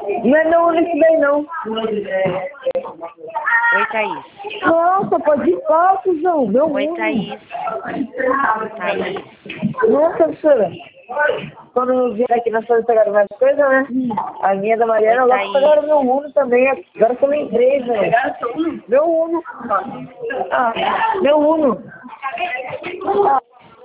Não é meu Uno isso daí, não. Oi, Thaís. Nossa, pode ir lá, Suzão. Meu Oi, Uno. Thaís. Thaís. Nossa, professora. Quando eu vim aqui na sala pegaram mais coisas, né? A minha da Mariana, Oi, logo Thaís. pegaram meu Uno também. Agora que eu lembrei, velho. Meu Uno. Ah, meu Uno. Ah,